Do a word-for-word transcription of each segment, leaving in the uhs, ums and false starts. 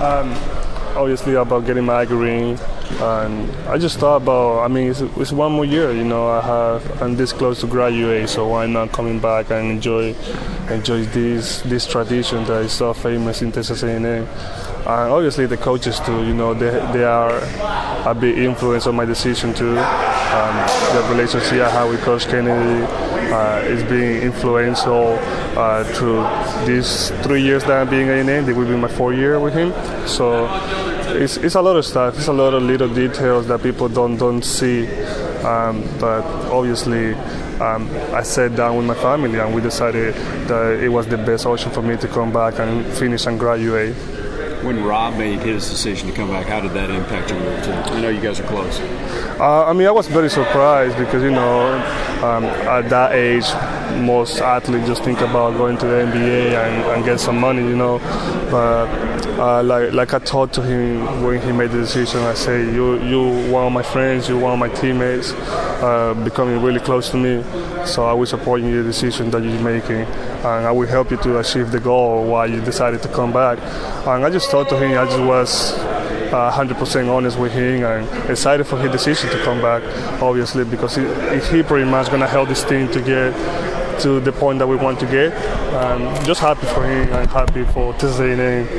Um, obviously about getting my Aggie ring, and I just thought about. I mean, it's, it's one more year. You know, I have. I'm this close to graduate, so why not coming back and enjoy, enjoy this this tradition that is so famous in Texas A and M. And obviously the coaches too. You know, they they are a big influence on my decision too. Um, the relationship I have with Coach Kennedy uh, is being influential uh, through these three years that I'm being A and M. It will be my fourth year with him. So it's it's a lot of stuff. It's a lot of little details that people don't don't see. Um, but obviously, um, I sat down with my family and we decided that it was the best option for me to come back and finish and graduate. When Rob made his decision to come back, how did that impact your move too? I know you guys are close. Uh, I mean, I was very surprised because, you know, um, at that age, most athletes just think about going to the N B A and, and get some money, you know. But uh, like like I told to him when he made the decision, I say, you you one of my friends, you one of my teammates, uh, becoming really close to me. So I will support you in the decision that you're making, and I will help you to achieve the goal while you decided to come back. And I just told to him, I just was uh, one hundred percent honest with him and excited for his decision to come back, obviously, because he, he pretty much going to help this team to get to the point that we want to get. Um, just happy for him and happy for Texas A and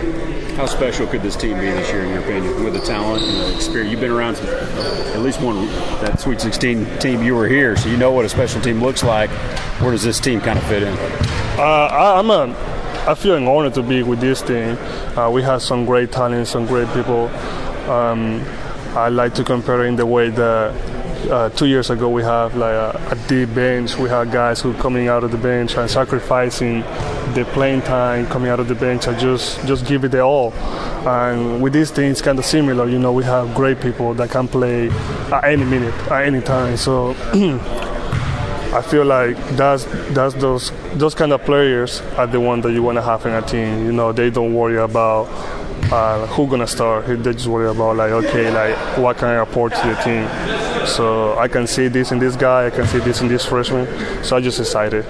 M. How special could this team be this year, in your opinion, with the talent and the experience? You've been around at least one that Sweet sixteen team. You were here, so you know what a special team looks like. Where does this team kind of fit in? Uh, I, I'm a, I feel an honor to be with this team. Uh, we have some great talent, some great people. Um, I like to compare it in the way that uh, two years ago we have like a, a deep bench. We have guys who coming out of the bench and sacrificing the playing time, coming out of the bench and just just give it their all. And with these things, kind of similar. You know, we have great people that can play at any minute, at any time. So I feel like that's that's those those kind of players are the one that you want to have in a team. You know, they don't worry about uh, who's gonna start. They just worry about like, okay, like what can I apport to the team. So I can see this in this guy, I can see this in this freshman. So I just excited.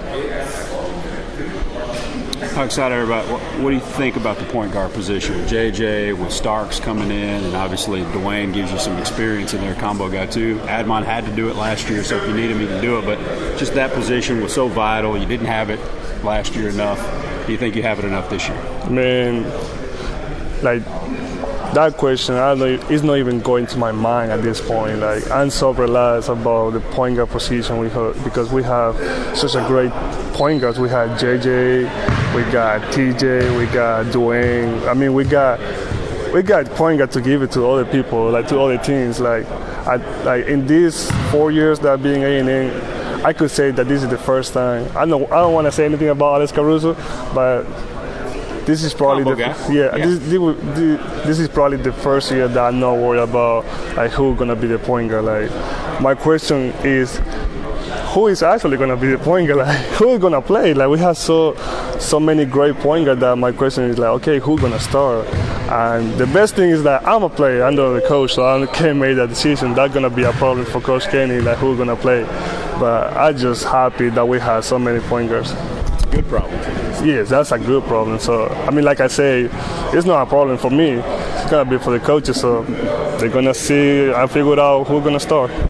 How excited about what, what do you think about the point guard position with J J, with Starks coming in, and obviously Dwayne gives you some experience in their combo guy too. Admon had to do it last year, so if you need him, he can do it. But just that position was so vital. You didn't have it last year enough. Do you think you have it enough this year? Man, like that question, I don't know, it's not even going to my mind at this point. Like I'm so relaxed about the point guard position we have because we have such a great point guards. We have J J, we got T J, we got Dwayne. I mean, we got we got point guard to give it to other people, like to other teams. Like, I, like in these four years that being A and M, I could say that this is the first time. I know I don't want to say anything about Alex Caruso, but this is probably Combo the guy. yeah. yeah. This, this, this is probably the first year that I'm not worried about like who's gonna be the point guard. Like, my question is, who is actually gonna be the point guard? Like, who is gonna play? Like, we have so so many great point guards that my question is like, okay, who's gonna start? And the best thing is that I'm a player under the coach, so I can't make that decision. That's gonna be a problem for Coach Kenny, like who's gonna play. But I'm just happy that we have so many point guards. It's a good problem. Yes, that's a good problem. So, I mean, like I say, it's not a problem for me. It's gonna be for the coaches. So they're gonna see and figure out who's gonna start.